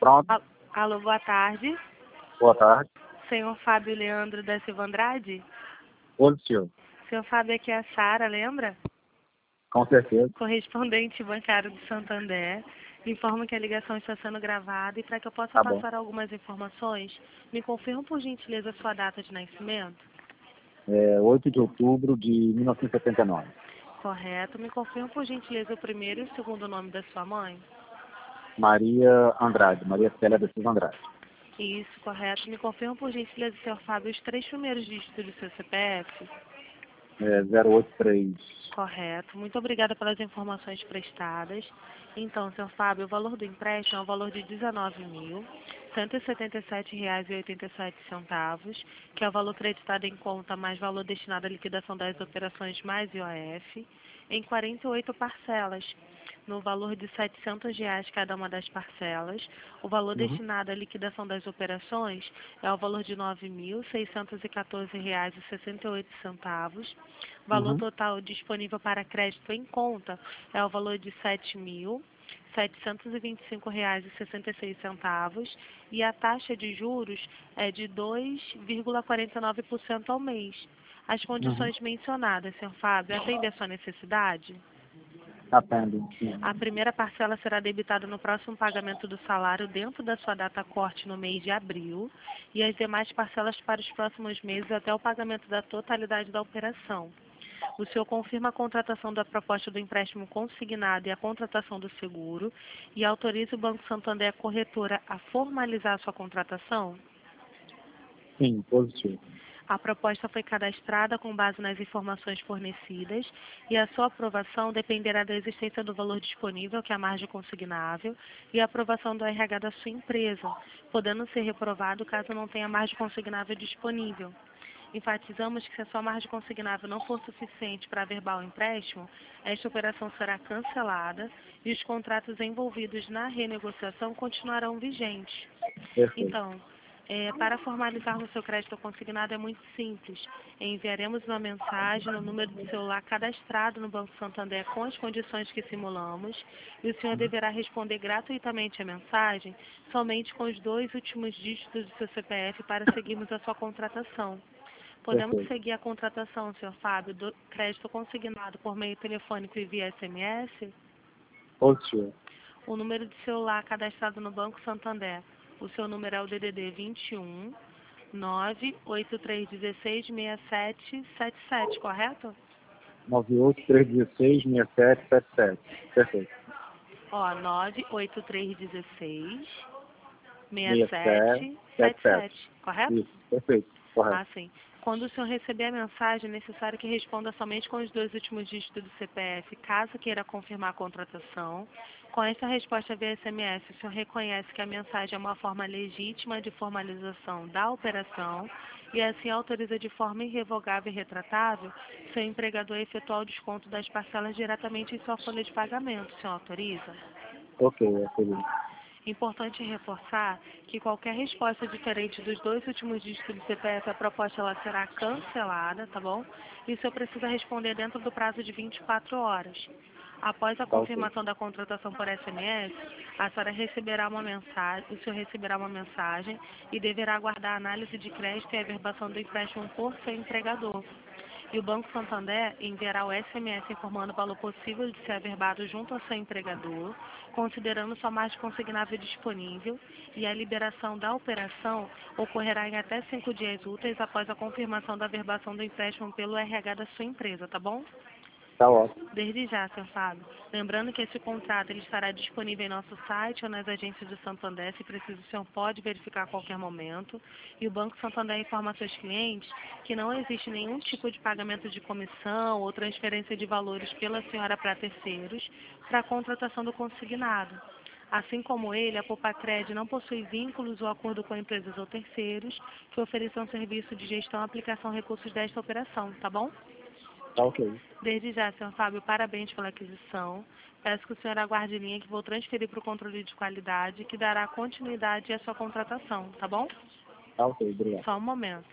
Pronto. Alô, boa tarde. Boa tarde. Senhor Fábio Leandro da Silva Andrade? Positivo. Senhor Fábio, aqui é a Sara, lembra? Com certeza. Correspondente bancário do Santander. Informo que a ligação está sendo gravada e para que eu possa Tá bom. passar algumas informações, me confirma por gentileza a sua data de nascimento? 8 de outubro de 1979. Correto. Me confirma por gentileza o primeiro e o segundo nome da sua mãe? Maria Andrade. Maria Célia da Silva Andrade. Isso, correto. Me confirma por gentileza, senhor Fábio, os 3 primeiros dígitos do seu CPF? 083. Correto. Muito obrigada pelas informações prestadas. Então, senhor Fábio, o valor do empréstimo é o valor de R$ 19.177,87, que é o valor creditado em conta mais valor destinado à liquidação das operações mais IOF, em 48 parcelas, no valor de R$ 700 cada uma das parcelas. O valor destinado à liquidação das operações é o valor de R$ 9.614,68. Valor total disponível para crédito em conta é o valor de R$ 7.725,66 e a taxa de juros é de 2,49% ao mês. As condições mencionadas, senhor Fábio, atendem a sua necessidade? Atende. A primeira parcela será debitada no próximo pagamento do salário dentro da sua data corte no mês de abril e as demais parcelas para os próximos meses até o pagamento da totalidade da operação. O senhor confirma a contratação da proposta do empréstimo consignado e a contratação do seguro e autoriza o Banco Santander, a corretora, a formalizar a sua contratação? Sim, positivo. A proposta foi cadastrada com base nas informações fornecidas e a sua aprovação dependerá da existência do valor disponível, que é a margem consignável, e a aprovação do RH da sua empresa, podendo ser reprovado caso não tenha margem consignável disponível. Enfatizamos que se a sua margem consignável não for suficiente para averbar o empréstimo, esta operação será cancelada e os contratos envolvidos na renegociação continuarão vigentes. Perfeito. Então, para formalizarmos seu crédito consignado é muito simples. Enviaremos uma mensagem no número de celular cadastrado no Banco Santander com as condições que simulamos e o senhor deverá responder gratuitamente a mensagem somente com os 2 últimos dígitos do seu CPF para seguirmos a sua contratação. Podemos Perfeito. seguir a contratação, senhor Fábio, do crédito consignado por meio telefônico e via SMS? Positivo. O número de celular cadastrado no Banco Santander. O seu número é o DDD 21 983166777, correto? 983166777. Perfeito. Ó, 98316 6777. 6777, correto? Isso, perfeito. Correto. Ah, sim. Quando o senhor receber a mensagem, é necessário que responda somente com os 2 últimos dígitos do CPF, caso queira confirmar a contratação. Com essa resposta via SMS, o senhor reconhece que a mensagem é uma forma legítima de formalização da operação e assim autoriza de forma irrevogável e retratável seu empregador a efetuar o desconto das parcelas diretamente em sua folha de pagamento. O senhor autoriza? Ok, feliz. Importante reforçar que qualquer resposta diferente dos 2 últimos dígitos do CPF, a proposta ela será cancelada, tá bom? E o senhor precisa responder dentro do prazo de 24 horas. Após a confirmação da contratação por SMS, a senhora receberá uma mensagem, o senhor receberá uma mensagem e deverá aguardar a análise de crédito e a averbação do empréstimo por seu empregador. E o Banco Santander enviará o SMS informando o valor possível de ser averbado junto ao seu empregador, considerando sua margem consignável disponível, e a liberação da operação ocorrerá em até 5 dias úteis após a confirmação da averbação do empréstimo pelo RH da sua empresa, tá bom? Tá ótimo. Desde já, senhor Fábio. Lembrando que esse contrato ele estará disponível em nosso site ou nas agências do Santander, se preciso o senhor pode verificar a qualquer momento. E o Banco Santander informa a seus clientes que não existe nenhum tipo de pagamento de comissão ou transferência de valores pela senhora para terceiros para a contratação do consignado. Assim como ele, a Popacred não possui vínculos ou acordo com empresas ou terceiros que ofereçam serviço de gestão e aplicação de recursos desta operação, tá bom? Tá ok. Desde já, senhor Fábio, parabéns pela aquisição. Peço que o senhor aguarde linha que vou transferir para o controle de qualidade, que dará continuidade à sua contratação, tá bom? Tá ok, obrigado. Só um momento.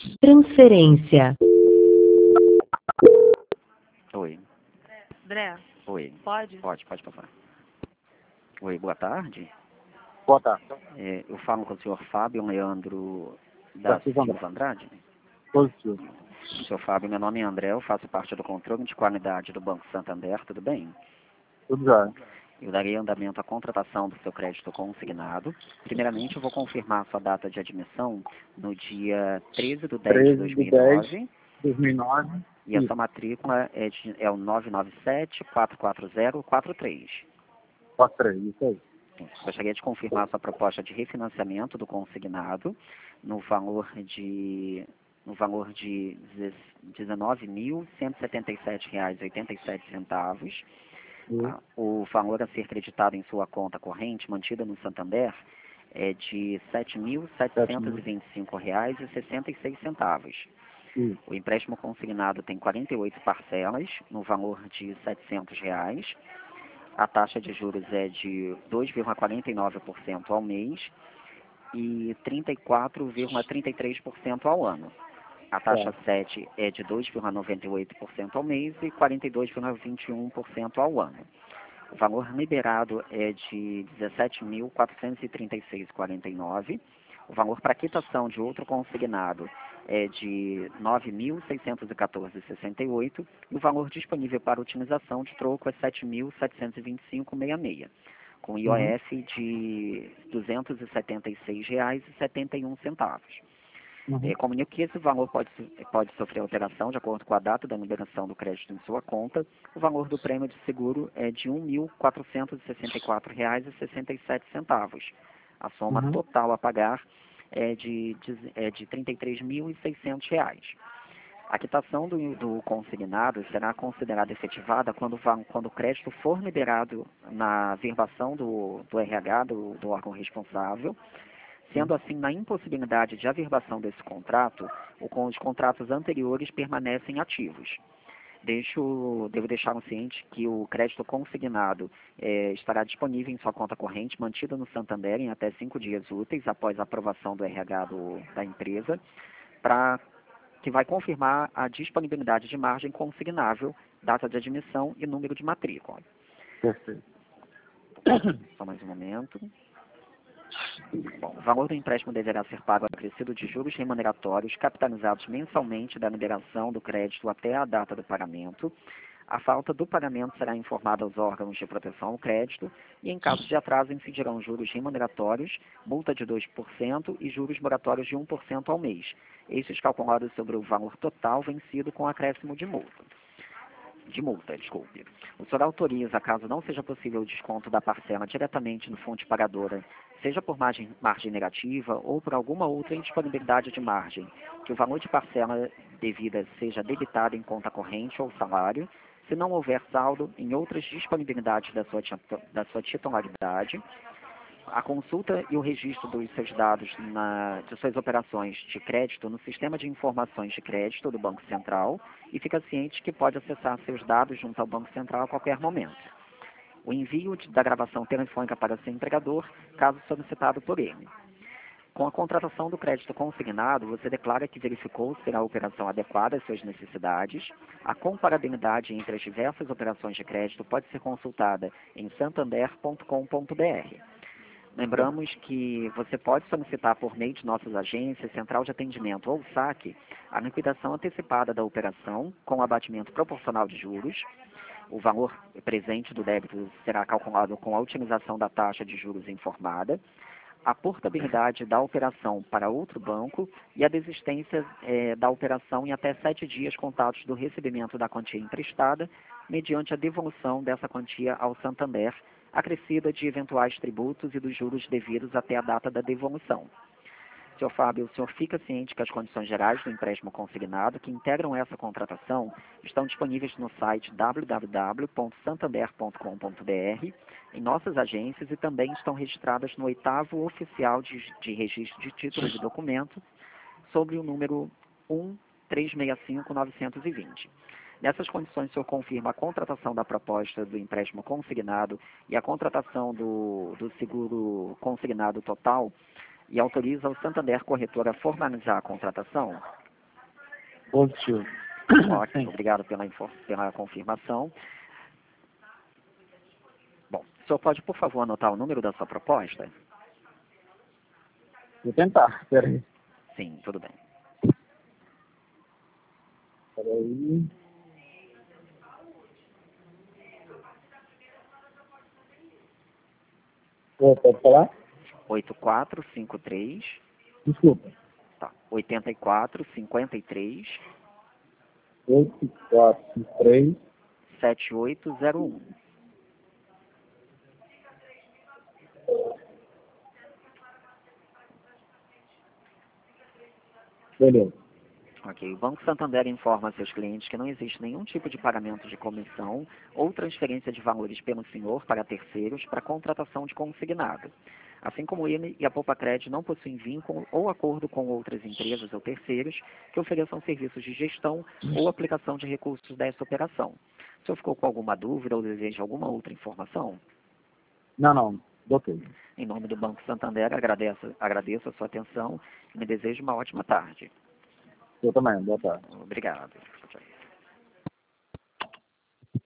Transferência. Oi. André, Oi. pode? Pode passar. Oi, boa tarde. Boa tarde. Eu falo com o senhor Fábio Leandro da Silva Andrade. Positivo. Senhor Fábio, meu nome é André, eu faço parte do controle de qualidade do Banco Santander, tudo bem? Tudo já. Eu darei andamento à contratação do seu crédito consignado. Primeiramente, eu vou confirmar sua data de admissão no dia 13 de 10 de 2009. 2009. E a sua matrícula é o 997-440-43. 43, isso aí. Gostaria de confirmar sua proposta de refinanciamento do consignado no valor de R$ 19.177,87. O valor a ser creditado em sua conta corrente, mantida no Santander, é de R$ 7.725,66. O empréstimo consignado tem 48 parcelas, no valor de R$ 700. A taxa de juros é de 2,49% ao mês e 34,33% ao ano. A taxa 7 é de 2,98% ao mês e 42,21% ao ano. O valor liberado é de R$ 17.436,49. O valor para quitação de outro consignado é de R$ 9.614,68 e o valor disponível para utilização de troco é R$ 7.725,66, com IOF de R$ 276,71. Comunico que esse valor pode sofrer alteração de acordo com a data da liberação do crédito em sua conta. O valor do prêmio de seguro é de R$ 1.464,67. A soma total a pagar é de R$ 33.600. A quitação do consignado será considerada efetivada quando o crédito for liberado na verbação do RH, do órgão responsável. Sendo assim, na impossibilidade de averbação desse contrato, os contratos anteriores permanecem ativos. Devo deixar ciente que o crédito consignado estará disponível em sua conta corrente, mantida no Santander em até 5 dias úteis após a aprovação do RH da empresa, que vai confirmar a disponibilidade de margem consignável, data de admissão e número de matrícula. Perfeito. Só mais um momento. Bom, o valor do empréstimo deverá ser pago acrescido de juros remuneratórios capitalizados mensalmente da liberação do crédito até a data do pagamento. A falta do pagamento será informada aos órgãos de proteção ao crédito e, em caso de atraso, incidirão juros remuneratórios, multa de 2% e juros moratórios de 1% ao mês, estes calculados sobre o valor total vencido com acréscimo de multa. O senhor autoriza, caso não seja possível o desconto da parcela diretamente no fonte pagadora, seja por margem negativa ou por alguma outra indisponibilidade de margem, que o valor de parcela devida seja debitado em conta corrente ou salário, se não houver saldo em outras disponibilidades da sua titularidade. A consulta e o registro dos seus dados de suas operações de crédito no Sistema de Informações de Crédito do Banco Central e fica ciente que pode acessar seus dados junto ao Banco Central a qualquer momento. O envio da gravação telefônica para seu empregador, caso solicitado por ele. Com a contratação do crédito consignado, você declara que verificou se a operação adequada às suas necessidades. A comparabilidade entre as diversas operações de crédito pode ser consultada em santander.com.br. Lembramos que você pode solicitar por meio de nossas agências, central de atendimento ou saque, a liquidação antecipada da operação com abatimento proporcional de juros. O valor presente do débito será calculado com a utilização da taxa de juros informada, a portabilidade da operação para outro banco e a desistência da operação em até 7 dias contados do recebimento da quantia emprestada, mediante a devolução dessa quantia ao Santander, acrescida de eventuais tributos e dos juros devidos até a data da devolução. Sr. Fábio, o senhor fica ciente que as condições gerais do empréstimo consignado que integram essa contratação estão disponíveis no site www.santander.com.br, em nossas agências e também estão registradas no 8º Oficial de Registro de Títulos e Documentos, sobre o número 1365920. Nessas condições, o senhor confirma a contratação da proposta do empréstimo consignado e a contratação do seguro consignado total e autoriza o Santander Corretor a formalizar a contratação? Positivo. Ótimo, Sim. obrigado pela confirmação. Bom, o senhor pode, por favor, anotar o número da sua proposta? Vou tentar. Peraí. Sim, tudo bem. Peraí. Pode falar? 8453, Desculpa. tá, 8453, 8453. 7801. Beleza. Ok, o Banco Santander informa a seus clientes que não existe nenhum tipo de pagamento de comissão ou transferência de valores pelo senhor para terceiros para contratação de consignado. Assim como ele e a Poupa-Cred não possuem vínculo ou acordo com outras empresas ou terceiros que ofereçam serviços de gestão ou aplicação de recursos dessa operação. O senhor ficou com alguma dúvida ou deseja alguma outra informação? Não. Ok. Em nome do Banco Santander, agradeço a sua atenção e me desejo uma ótima tarde. Eu também. Boa tarde. Obrigado.